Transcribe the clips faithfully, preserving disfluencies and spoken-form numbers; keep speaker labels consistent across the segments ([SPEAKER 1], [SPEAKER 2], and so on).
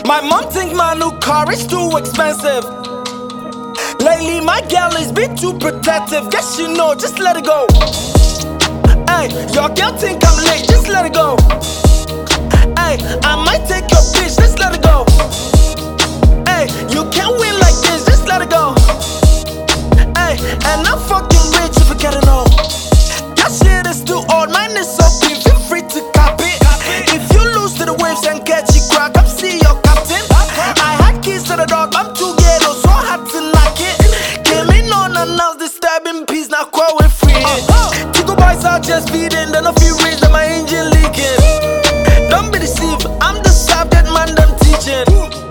[SPEAKER 1] My mom think my new car is too expensive. Lately my gal is been too protective. Guess you know, just let it go. Hey, your girl think I'm late, just let it go. Hey, I might take your bitch, just let it go. Hey, you can't win like this, just let it go. Hey, and I'm fucking rich if you gotta know. That shit is too old, mine is so cheap, feel free to copy. If you lose to the waves and catch it crack, I'm see your captain. I had keys to the dog, I'm too ghetto, so hard to knock it. Came in unannounced, disturbing peace, now quite with free. Tico boys are just feeding, then a few reads that my engine leaking. Don't be deceived, I'm the subject man, them teaching.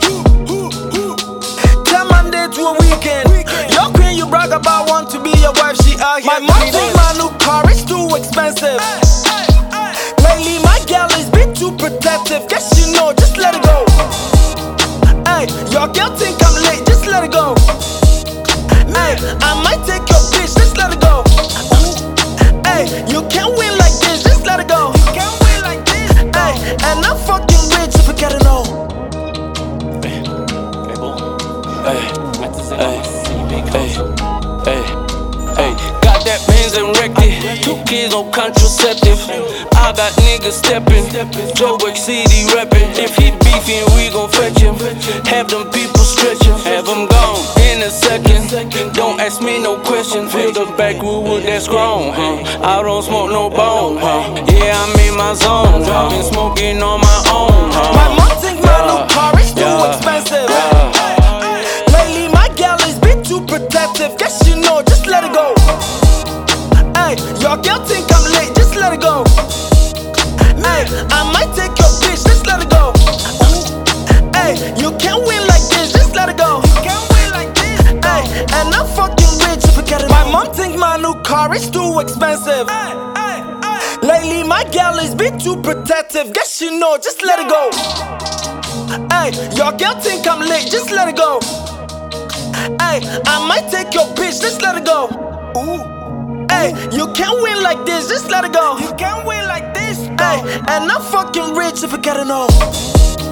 [SPEAKER 1] Ten Monday to a weekend. Your queen you brag about want to be your wife, she out here. My mom think my new car is too expensive. Lately my gal is been too protective. Guess you know, just let it go. Hey, your girl think I'm late, just let it go. Hey, I might take your bitch, just let it go. Hey, you can't win like this, just let it go. You can't win like this. Hey, and I'm fucking rich if you gotta know.
[SPEAKER 2] Hey, hey, hey, hey, hey, hey. Got that Benz and wrecked it. Two kids on contraceptive. I got niggas stepping. Joe City reppin'. If he beefing, we gon' fetch him. Have them people stretching. Have them gone in a second. Don't ask me no question. Feel the backwood that's grown, huh? I don't smoke no bone, huh? Yeah, I'm in my zone. I've been smoking on my own, huh?
[SPEAKER 1] My mom think my new car is too expensive. Lately my gal is been too protective. Guess you know, just let it go. Hey, your girl think I'm late, just let it go. Hey, I might take your bitch, just let it go. Hey, you can't win like this, just let it go. You can't win like this. Hey, and I'm fucking rich if you get it. My mom think my new car is too expensive. Lately my gal is been too protective. Guess you know, just let it go. Hey, your girl think I'm late, just let it go. Hey, I might take your bitch, just let it go. Ooh. Hey, you can't win like this, just let it go. You can't win like this. Hey, and I'm fucking rich if you gotta know.